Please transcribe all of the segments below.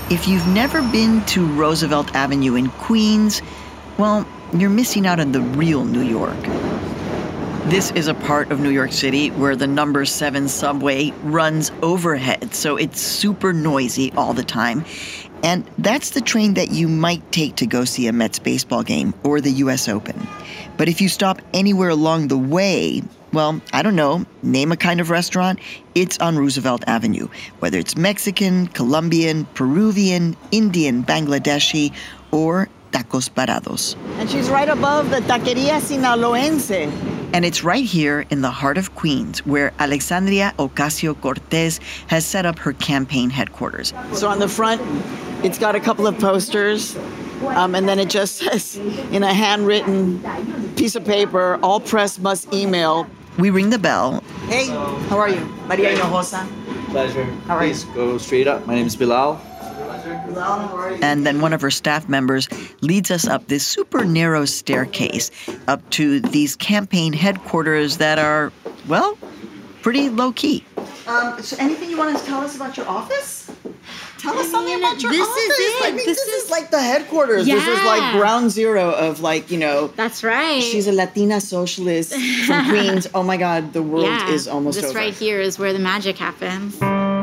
if you've never been to Roosevelt Avenue in Queens, well, you're missing out on the real New York. This is a part of New York City where the number 7 subway runs overhead, so it's super noisy all the time. And that's the train that you might take to go see a Mets baseball game or the U.S. Open. But if you stop anywhere along the way, well, I don't know, name a kind of restaurant, it's on Roosevelt Avenue. Whether it's Mexican, Colombian, Peruvian, Indian, Bangladeshi, or Tacos Parados. And she's right above the Taqueria Sinaloense. And it's right here in the heart of Queens where Alexandria Ocasio-Cortez has set up her campaign headquarters. So on the front, it's got a couple of posters, and then it just says in a handwritten piece of paper, all press must email. We ring the bell. Hey, how are you? Maria Hinojosa. Pleasure. How are you? Please go straight up. My name is Bilal. And then one of her staff members leads us up this super narrow staircase up to these campaign headquarters that are, well, pretty low-key. So anything you want to tell us about your office? Tell us something about your office. This is it. I mean, this is like the headquarters. Yeah. This is like ground zero of like, you know. That's right. She's a Latina socialist from Queens. Oh my God, the world is almost over. This right here is where the magic happens.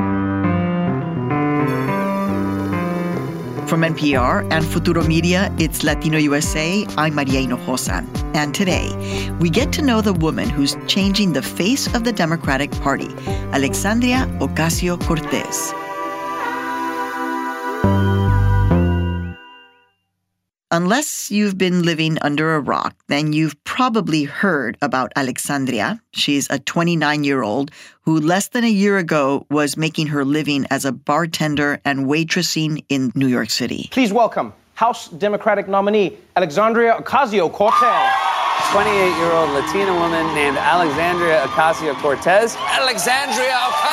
From NPR and Futuro Media, it's Latino USA. I'm Maria Hinojosa. And today, we get to know the woman who's changing the face of the Democratic Party, Alexandria Ocasio-Cortez. Unless you've been living under a rock, then you've probably heard about Alexandria. She's a 29-year-old who less than a year ago was making her living as a bartender and waitressing in New York City. Please welcome House Democratic nominee Alexandria Ocasio-Cortez. 28-year-old Latina woman named Alexandria Ocasio-Cortez. Alexandria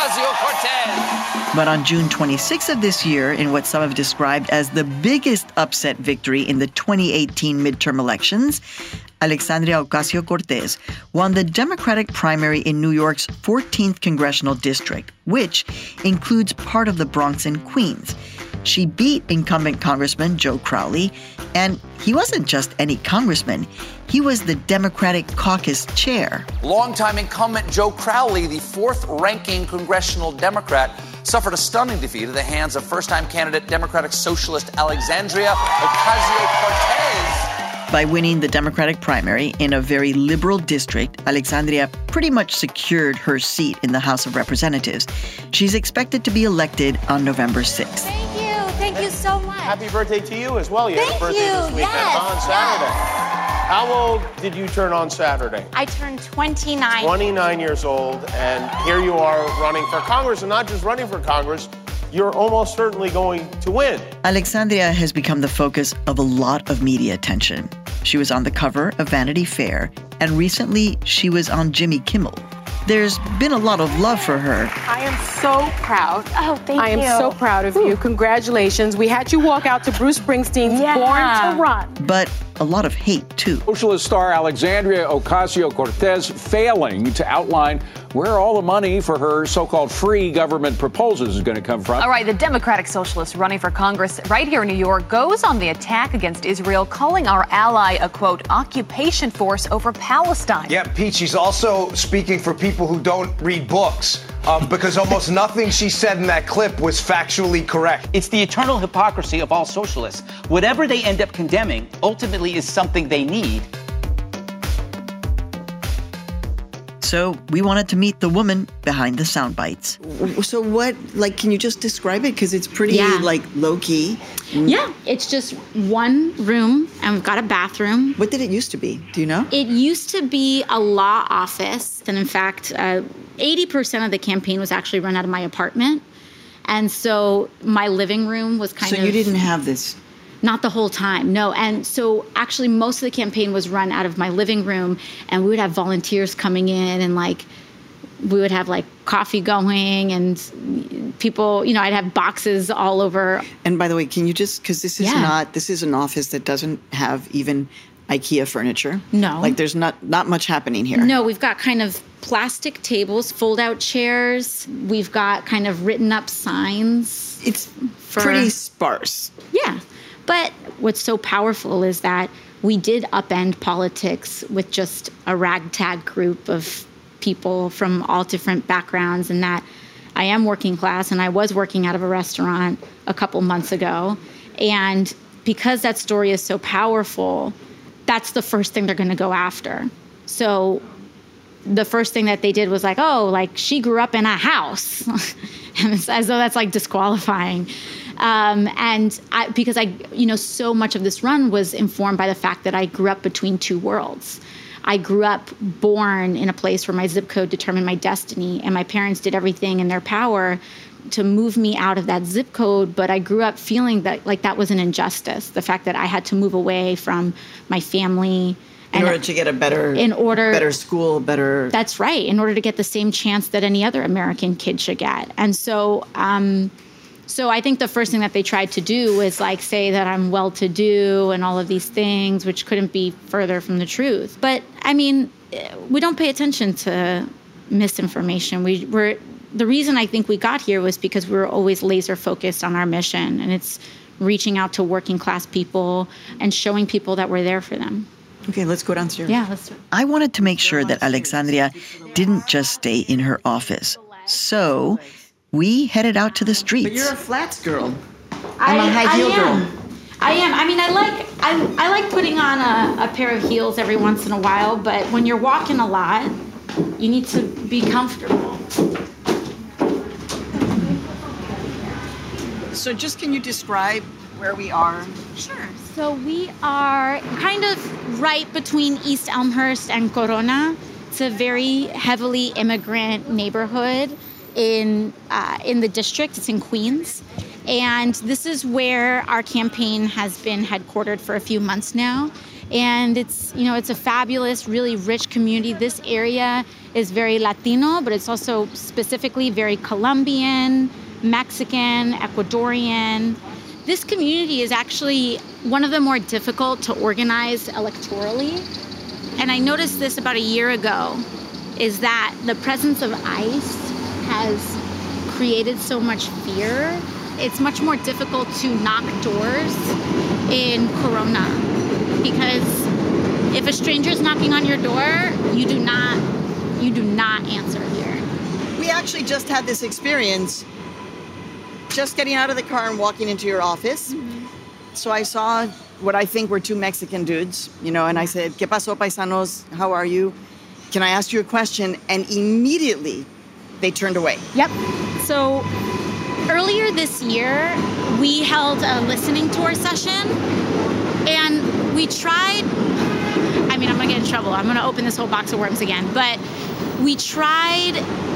Ocasio-Cortez! But on June 26th of this year, in what some have described as the biggest upset victory in the 2018 midterm elections, Alexandria Ocasio-Cortez won the Democratic primary in New York's 14th congressional district, which includes part of the Bronx and Queens. She beat incumbent Congressman Joe Crowley, and he wasn't just any congressman. He was the Democratic caucus chair. Longtime incumbent Joe Crowley, the fourth-ranking congressional Democrat, suffered a stunning defeat at the hands of first-time candidate Democratic Socialist Alexandria Ocasio-Cortez. By winning the Democratic primary in a very liberal district, Alexandria pretty much secured her seat in the House of Representatives. She's expected to be elected on November 6th. Thank you so much. Happy birthday to you as well. You had a Thank birthday you. this weekend Yes, on Saturday. How old did you turn on Saturday? I turned 29. 29 years old, and here you are running for Congress, and not just running for Congress, you're almost certainly going to win. Alexandria has become the focus of a lot of media attention. She was on the cover of Vanity Fair, and recently she was on Jimmy Kimmel. There's been a lot of love for her. I am so proud. Oh, thank you. I am so proud of you. Congratulations. We had you walk out to Bruce Springsteen's Born to Run. But a lot of hate, too. Socialist star Alexandria Ocasio-Cortez failing to outline where all the money for her so-called free government proposals is going to come from. All right, the Democratic Socialist running for Congress right here in New York goes on the attack against Israel, calling our ally a, quote, occupation force over Palestine. Yeah, Pete, she's also speaking for people who don't read books. Because almost nothing she said in that clip was factually correct. It's the eternal hypocrisy of all socialists. Whatever they end up condemning ultimately is something they need. So we wanted to meet the woman behind the sound bites. So what, like, can you just describe it? Because it's pretty, like, low-key. Yeah, it's just one room, and we've got a bathroom. What did it used to be? Do you know? It used to be a law office. And in fact, 80% of the campaign was actually run out of my apartment. And so my living room was kind of... So you didn't have this... Not the whole time, no. And so actually most of the campaign was run out of my living room, and we would have volunteers coming in, and like we would have like coffee going, and people, you know, I'd have boxes all over. And by the way, can you just, because this is an office that doesn't have even IKEA furniture. No. Like there's not much happening here. No, we've got kind of plastic tables, fold out chairs. We've got kind of written up signs. it's pretty sparse. Yeah. But what's so powerful is that we did upend politics with just a ragtag group of people from all different backgrounds, and that I am working class, and I was working out of a restaurant a couple months ago. And because that story is so powerful, that's the first thing they're going to go after. So the first thing that they did was like, oh, like she grew up in a house. And it's as though that's like disqualifying. Because so much of this run was informed by the fact that I grew up between two worlds. I grew up born in a place where my zip code determined my destiny, and my parents did everything in their power to move me out of that zip code. But I grew up feeling that like that was an injustice, the fact that I had to move away from my family. In order to get a better school, better... That's right, in order to get the same chance that any other American kid should get. And so I think the first thing that they tried to do was like say that I'm well-to-do and all of these things, which couldn't be further from the truth. But I mean, we don't pay attention to misinformation. The reason I think we got here was because we were always laser focused on our mission, and it's reaching out to working class people and showing people that we're there for them. Okay, let's go downstairs. Yeah, let's do it. I wanted to make sure that Alexandria didn't just stay in her office. So we headed out to the streets. But you're a flats girl. I'm a high heel girl. I am. I mean, I like putting on a pair of heels every once in a while, but when you're walking a lot, you need to be comfortable. So just can you describe where we are? Sure. So we are kind of right between East Elmhurst and Corona. It's a very heavily immigrant neighborhood in the district. It's in Queens. And this is where our campaign has been headquartered for a few months now. And it's a fabulous, really rich community. This area is very Latino, but it's also specifically very Colombian, Mexican, Ecuadorian. This community is actually one of the more difficult to organize electorally. And I noticed this about a year ago, is that the presence of ICE has created so much fear. It's much more difficult to knock doors in Corona, because if a stranger's knocking on your door, you do not answer here. We actually just had this experience just getting out of the car and walking into your office. Mm-hmm. So I saw what I think were two Mexican dudes, and I said, ¿Qué pasó, paisanos? How are you? Can I ask you a question? And immediately they turned away. Yep. So earlier this year, we held a listening tour session, and we tried, I'm going to get in trouble. I'm going to open this whole box of worms again. But we tried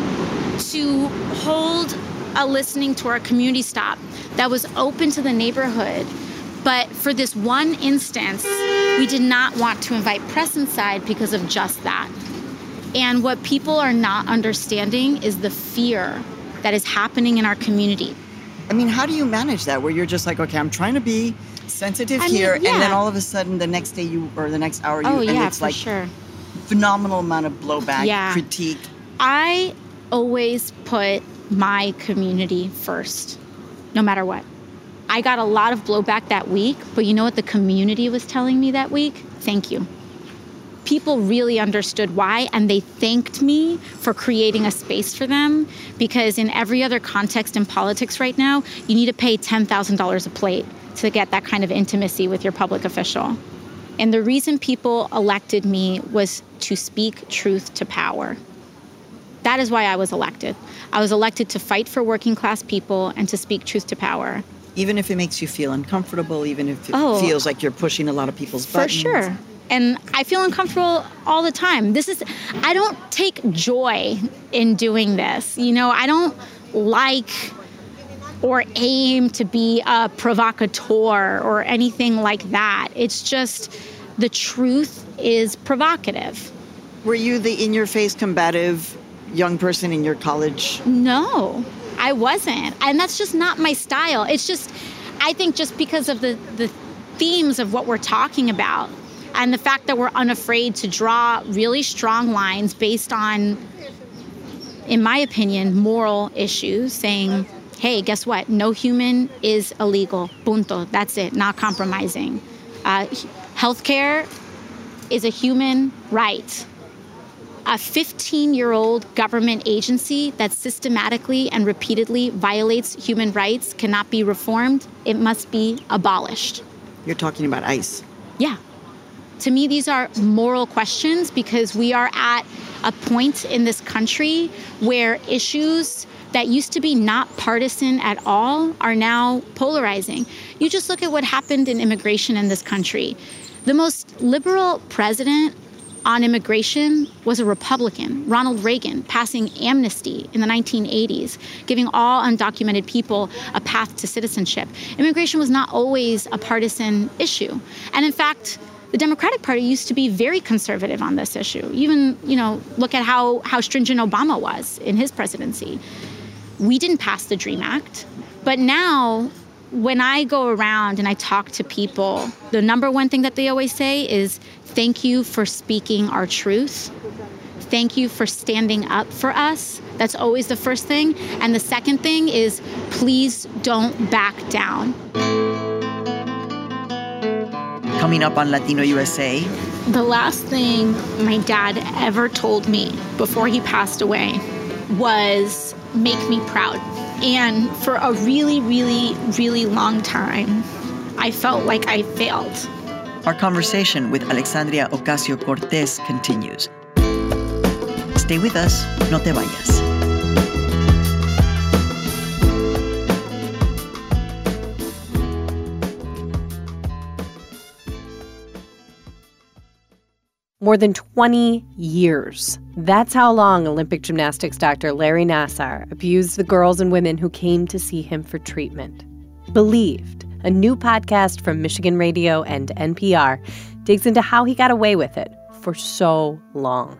to hold a listening tour, a community stop that was open to the neighborhood. But for this one instance, we did not want to invite press inside because of just that. And what people are not understanding is the fear that is happening in our community. I mean, how do you manage that, where you're just like, okay, I'm trying to be sensitive here, and then all of a sudden the next day or the next hour and it's like sure. Phenomenal amount of blowback, critique. I always put my community first, no matter what. I got a lot of blowback that week, but you know what the community was telling me that week? Thank you. People really understood why, and they thanked me for creating a space for them, because in every other context in politics right now, you need to pay $10,000 a plate to get that kind of intimacy with your public official. And the reason people elected me was to speak truth to power. That is why I was elected. I was elected to fight for working class people and to speak truth to power. Even if it makes you feel uncomfortable, even if it feels like you're pushing a lot of people's buttons. For sure. And I feel uncomfortable all the time. I don't take joy in doing this. I don't like or aim to be a provocateur or anything like that. It's just the truth is provocative. Were you the in-your-face combative young person in your college? No, I wasn't. And that's just not my style. It's just, I think just because of the themes of what we're talking about and the fact that we're unafraid to draw really strong lines based on, in my opinion, moral issues, saying hey, guess what? No human is illegal. Punto. That's it. Not compromising. Healthcare is a human right. A 15-year-old government agency that systematically and repeatedly violates human rights cannot be reformed. It must be abolished. You're talking about ICE. Yeah. To me, these are moral questions because we are at a point in this country where issues that used to be not partisan at all are now polarizing. You just look at what happened in immigration in this country. The most liberal president on immigration was a Republican, Ronald Reagan, passing amnesty in the 1980s, giving all undocumented people a path to citizenship. Immigration was not always a partisan issue. And in fact, the Democratic Party used to be very conservative on this issue. Even, look at how stringent Obama was in his presidency. We didn't pass the DREAM Act, but now when I go around and I talk to people, the number one thing that they always say is, thank you for speaking our truth. Thank you for standing up for us. That's always the first thing. And the second thing is, please don't back down. Coming up on Latino USA. The last thing my dad ever told me before he passed away was, make me proud. And for a really, really, really long time, I felt like I failed. Our conversation with Alexandria Ocasio-Cortez continues. Stay with us, no te vayas. More than 20 years. That's how long Olympic gymnastics doctor Larry Nassar abused the girls and women who came to see him for treatment. Believed, a new podcast from Michigan Radio and NPR, digs into how he got away with it for so long.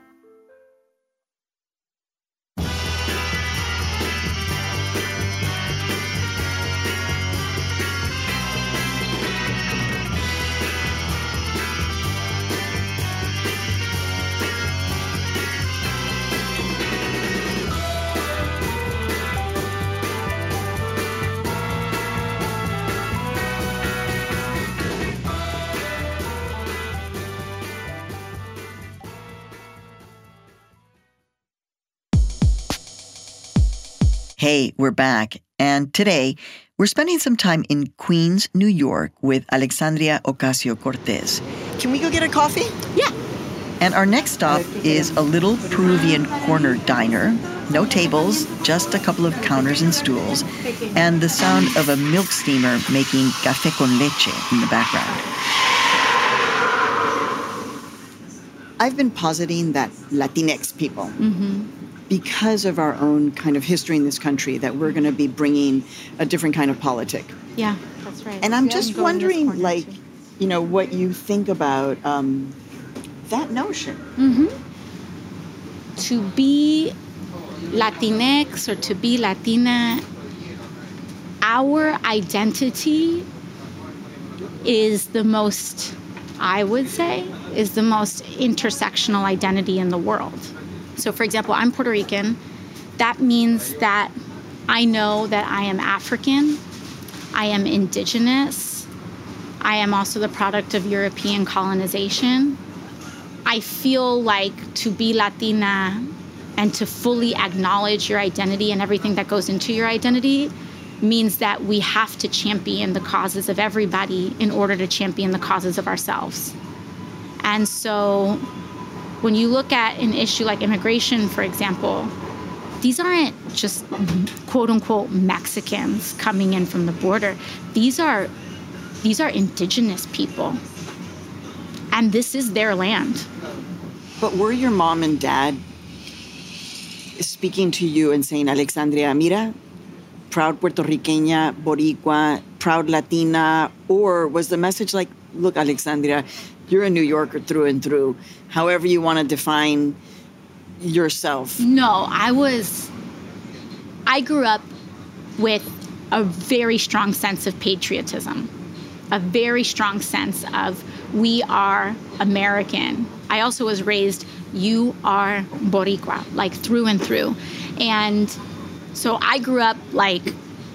Hey, we're back. And today, we're spending some time in Queens, New York with Alexandria Ocasio-Cortez. Can we go get a coffee? Yeah. And our next stop is a little Peruvian corner diner. No tables, just a couple of counters and stools, and the sound of a milk steamer making café con leche in the background. I've been positing that Latinx people, because of our own kind of history in this country, that we're going to be bringing a different kind of politic. Yeah, that's right. And I'm just wondering, what you think about that notion. To be Latinx or to be Latina, our identity is the most, I would say, is the most intersectional identity in the world. So, for example, I'm Puerto Rican. That means that I know that I am African, I am indigenous, I am also the product of European colonization. I feel like to be Latina and to fully acknowledge your identity and everything that goes into your identity means that we have to champion the causes of everybody in order to champion the causes of ourselves. And so when you look at an issue like immigration, for example, these aren't just quote-unquote Mexicans coming in from the border. These are indigenous people. And this is their land. But were your mom and dad speaking to you and saying, Alexandria, mira, proud Puerto Riqueña, Boricua, proud Latina? Or was the message like, look, Alexandria, you're a New Yorker through and through, however you want to define yourself? No, I grew up with a very strong sense of patriotism, a very strong sense of we are American. I also was raised, you are Boricua, like through and through. And so I grew up like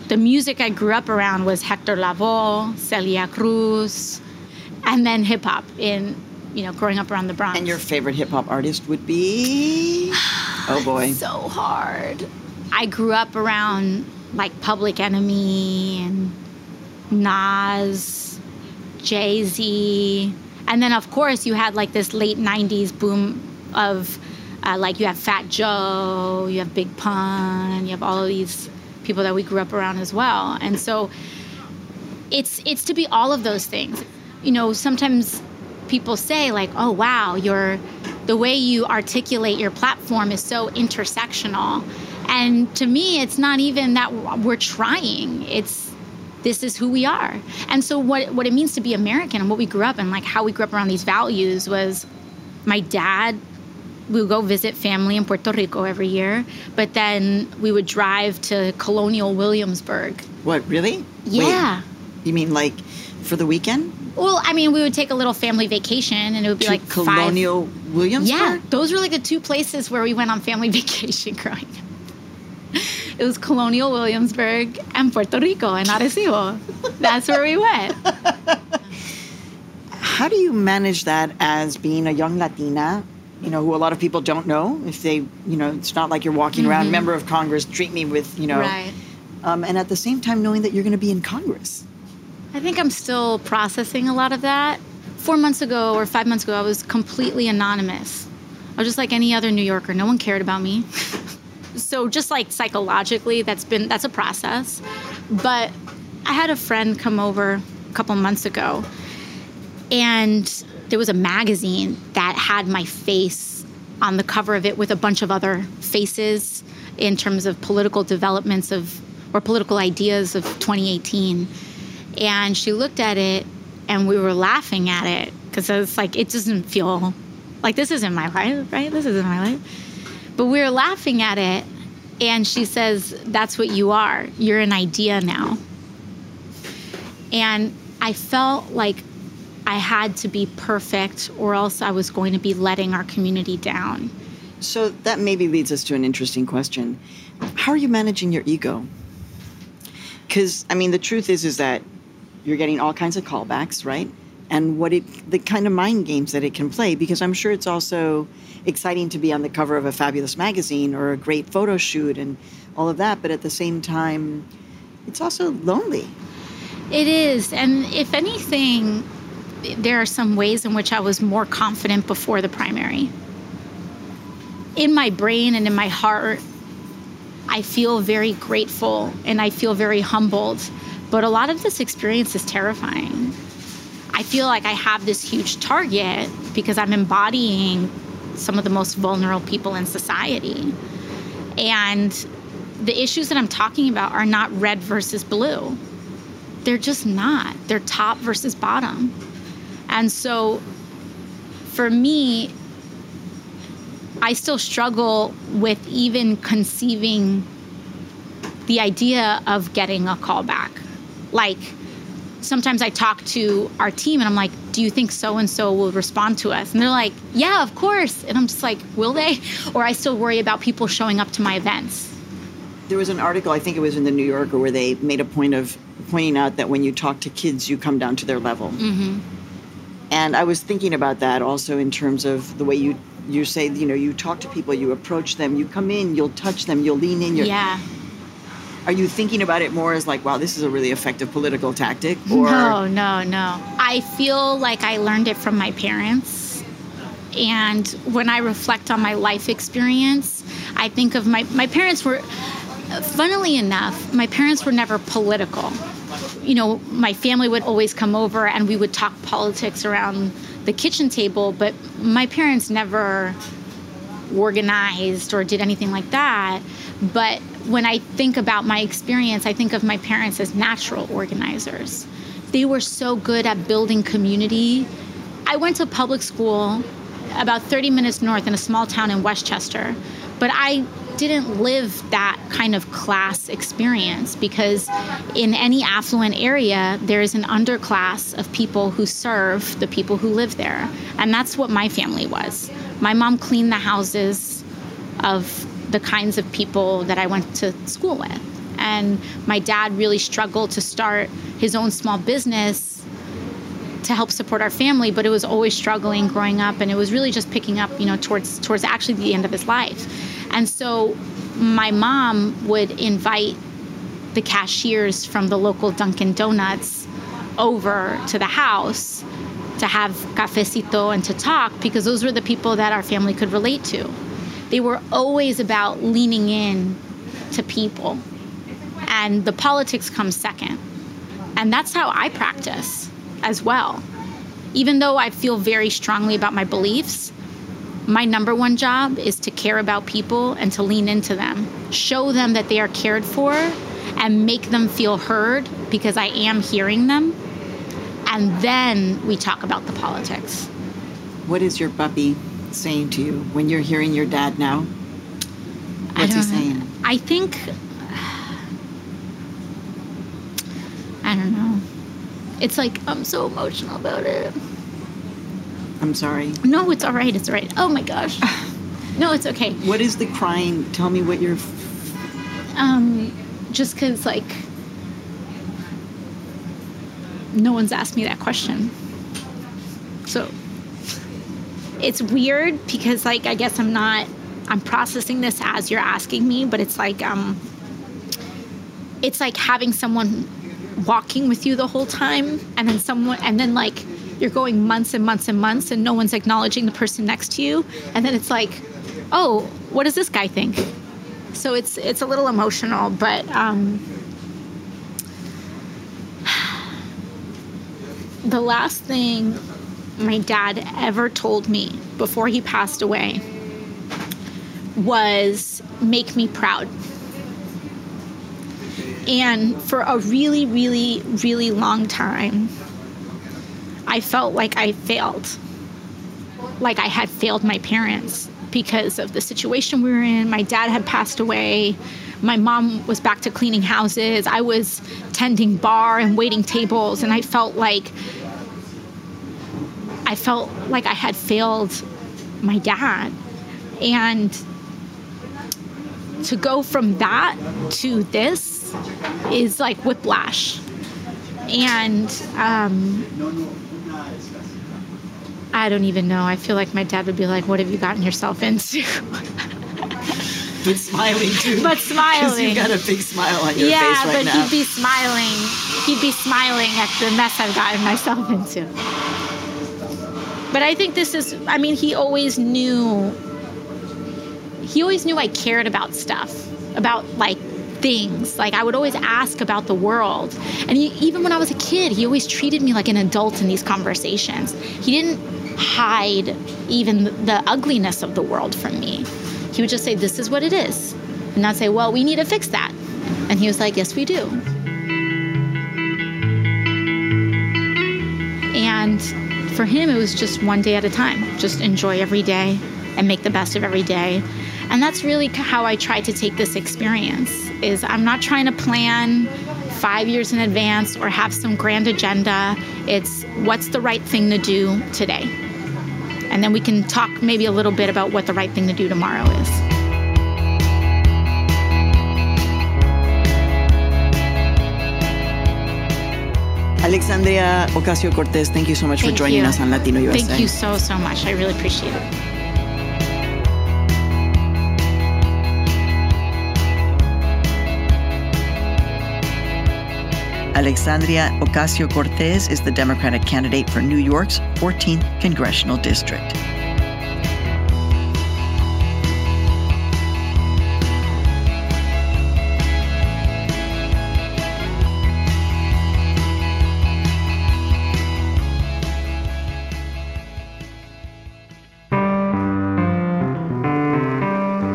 the music I grew up around was Hector Lavoe, Celia Cruz, and then hip hop growing up around the Bronx. And your favorite hip hop artist would be? Oh boy. So hard. I grew up around like Public Enemy and Nas, Jay-Z. And then, of course, you had like this late 90s boom of you have Fat Joe, you have Big Pun, you have all of these people that we grew up around as well. And so it's to be all of those things. Sometimes people say like, oh, wow, the way you articulate your platform is so intersectional. And to me, it's not even that we're trying. This is who we are. And so what it means to be American and what we grew up in, like how we grew up around these values was my dad, we would go visit family in Puerto Rico every year, but then we would drive to Colonial Williamsburg. What, really? Yeah. Wait, you mean like for the weekend? Well, I mean, we would take a little family vacation and it would be like Colonial Williamsburg? Yeah, those were like the two places where we went on family vacation growing up. It was Colonial Williamsburg and Puerto Rico and Arecibo. That's where we went. How do you manage that as being a young Latina, who a lot of people don't know? If they, it's not like you're walking around, member of Congress, treat me with, Right. And at the same time knowing that you're going to be in Congress. I think I'm still processing a lot of that. 4 months ago or 5 months ago, I was completely anonymous. I was just like any other New Yorker. No one cared about me. So just like psychologically, that's a process. But I had a friend come over a couple months ago, and there was a magazine that had my face on the cover of it with a bunch of other faces in terms of political developments or political ideas of 2018. And she looked at it, and we were laughing at it because I was like, it doesn't feel like this isn't my life, right? This isn't my life. But we were laughing at it, and she says, that's what you are. You're an idea now. And I felt like I had to be perfect or else I was going to be letting our community down. So that maybe leads us to an interesting question. How are you managing your ego? Because, I mean, the truth is that you're getting all kinds of callbacks, right? And the kind of mind games that it can play, because I'm sure it's also exciting to be on the cover of a fabulous magazine or a great photo shoot and all of that. But at the same time, it's also lonely. It is. And if anything, there are some ways in which I was more confident before the primary. In my brain and in my heart, I feel very grateful and I feel very humbled. But a lot of this experience is terrifying. I feel like I have this huge target because I'm embodying some of the most vulnerable people in society. And the issues that I'm talking about are not red versus blue. They're just not. They're top versus bottom. And so for me, I still struggle with even conceiving the idea of getting a call back. Like, sometimes I talk to our team and I'm like, do you think so-and-so will respond to us? And they're like, yeah, of course. And I'm just like, will they? Or I still worry about people showing up to my events. There was an article, I think it was in the New Yorker, where they made a point of pointing out that when you talk to kids, you come down to their level. Mm-hmm. And I was thinking about that also in terms of the way you say, you talk to people, you approach them, you come in, you'll touch them, you'll lean in. Yeah. Are you thinking about it more as like, wow, this is a really effective political tactic? Or No. I feel like I learned it from my parents. And when I reflect on my life experience, I think of my parents were, funnily enough, my parents were never political. My family would always come over and we would talk politics around the kitchen table, but my parents never organized or did anything like that. But when I think about my experience, I think of my parents as natural organizers. They were so good at building community. I went to public school about 30 minutes north in a small town in Westchester, but I didn't live that kind of class experience because in any affluent area, there is an underclass of people who serve the people who live there. And that's what my family was. My mom cleaned the houses of the kinds of people that I went to school with. And my dad really struggled to start his own small business to help support our family, but it was always struggling growing up, and it was really just picking up, towards actually the end of his life. And so my mom would invite the cashiers from the local Dunkin' Donuts over to the house to have cafecito and to talk, because those were the people that our family could relate to. They were always about leaning in to people, and the politics comes second. And that's how I practice as well. Even though I feel very strongly about my beliefs, my number one job is to care about people and to lean into them, show them that they are cared for, and make them feel heard, because I am hearing them. And then we talk about the politics. What is your puppy saying to you when you're hearing your dad now? What's he saying? I think, I don't know. It's like, I'm so emotional about it. I'm sorry. No, it's all right. It's all right. Oh my gosh. No, it's okay. What is the crying? Tell me what you're... Just because, like, no one's asked me that question. So it's weird because, like, I guess I'm processing this as you're asking me, but it's like having someone walking with you the whole time, and then like you're going months and months and months and no one's acknowledging the person next to you, and then it's like, oh, what does this guy think? So it's a little emotional, but the last thing my dad ever told me before he passed away was, make me proud. And for a really, really, really long time, I felt like I failed. Like I had failed my parents because of the situation we were in. My dad had passed away. My mom was back to cleaning houses. I was tending bar and waiting tables. And I felt like I had failed my dad. And to go from that to this is like whiplash. And I don't even know. I feel like my dad would be like, what have you gotten yourself into? But smiling too. But smiling. Because you got a big smile on your face right now. Yeah, but he'd be smiling. He'd be smiling at the mess I've gotten myself into. But I think he always knew I cared about stuff, about like things. Like I would always ask about the world. And even when I was a kid, he always treated me like an adult in these conversations. He didn't hide even the ugliness of the world from me. He would just say, this is what it is. And I'd say, well, we need to fix that. And he was like, yes, we do. And for him, it was just one day at a time. Just enjoy every day and make the best of every day. And that's really how I try to take this experience, is I'm not trying to plan 5 years in advance or have some grand agenda. It's what's the right thing to do today. And then we can talk maybe a little bit about what the right thing to do tomorrow is. Alexandria Ocasio-Cortez, thank you so much for joining us on Latino USA. Thank you so, so much. I really appreciate it. Alexandria Ocasio-Cortez is the Democratic candidate for New York's 14th Congressional District.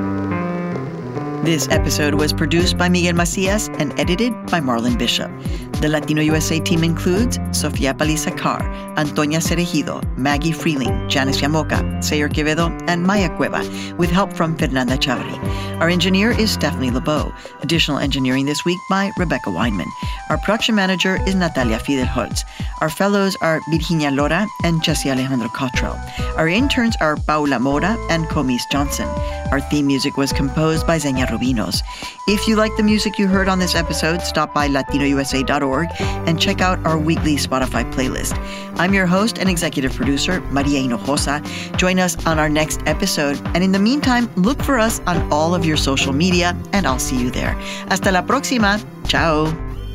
This episode was produced by Miguel Macias and edited by Marlon Bishop. The Latino USA team includes Sofia Paliza Carr, Antonia Cerejido, Maggie Freeling, Janice Yamoca, Sayer Quevedo, and Maya Cueva, with help from Fernanda Chavri. Our engineer is Stephanie LeBeau. Additional engineering this week by Rebecca Weinman. Our production manager is Natalia Fidelholtz. Our fellows are Virginia Lora and Jesse Alejandro Cottrell. Our interns are Paula Mora and Comis Johnson. Our theme music was composed by Zenia Rubinos. If you like the music you heard on this episode, stop by latinousa.org and check out our weekly Spotify playlist. I'm your host and executive producer, Maria Hinojosa. Join us on our next episode. And in the meantime, look for us on all of your social media, and I'll see you there. Hasta la próxima. Ciao.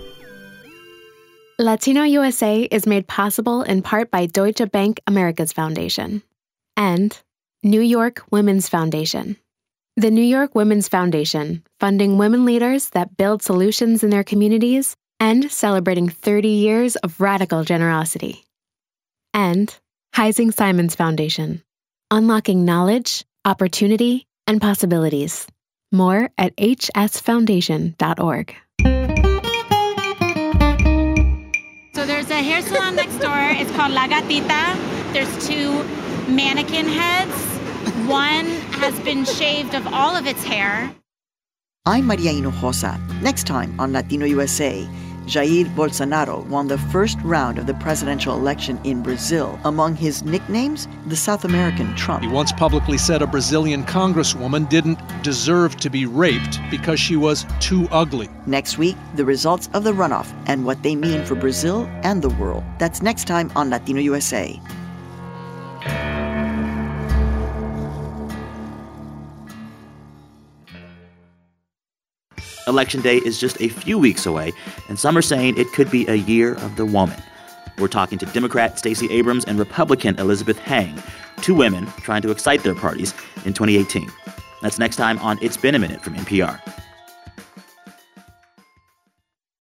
Latino USA is made possible in part by Deutsche Bank Americas Foundation and New York Women's Foundation. The New York Women's Foundation, funding women leaders that build solutions in their communities and celebrating 30 years of radical generosity. And Heising Simons Foundation, unlocking knowledge, opportunity, and possibilities. More at hsfoundation.org. So there's a hair salon next door. It's called La Gatita. There's 2 mannequin heads. One has been shaved of all of its hair. I'm Maria Hinojosa. Next time on Latino USA, Jair Bolsonaro won the first round of the presidential election in Brazil. Among his nicknames, the South American Trump. He once publicly said a Brazilian congresswoman didn't deserve to be raped because she was too ugly. Next week, the results of the runoff and what they mean for Brazil and the world. That's next time on Latino USA. Election Day is just a few weeks away, and some are saying it could be a year of the woman. We're talking to Democrat Stacey Abrams and Republican Elizabeth Heng, 2 women trying to excite their parties in 2018. That's next time on It's Been a Minute from NPR.